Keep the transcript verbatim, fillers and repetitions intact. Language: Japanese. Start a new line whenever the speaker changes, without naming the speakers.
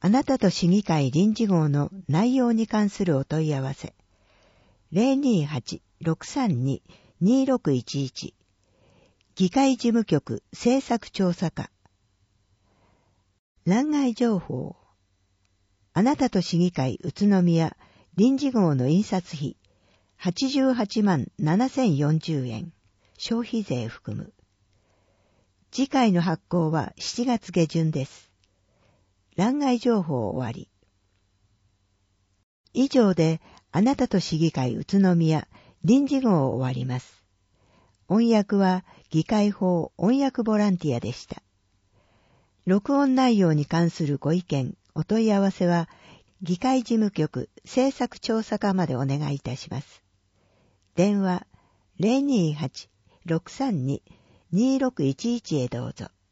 あなたと市議会臨時号の内容に関するお問い合わせ。ゼロにはち ろくさんに にろくいちいち 議会事務局政策調査課。欄外情報。あなたと市議会宇都宮臨時号の印刷費はちじゅうはちまんななせんよんじゅうえん。消費税含む。次回の発行はしちがつ下旬です。欄外情報終わり。以上であなたと市議会宇都宮臨時号を終わります。音訳は議会法音訳ボランティアでした。録音内容に関するご意見、お問い合わせは議会事務局政策調査課までお願いいたします。電話ゼロにはち ろくさんに にろくいちいちへどうぞ。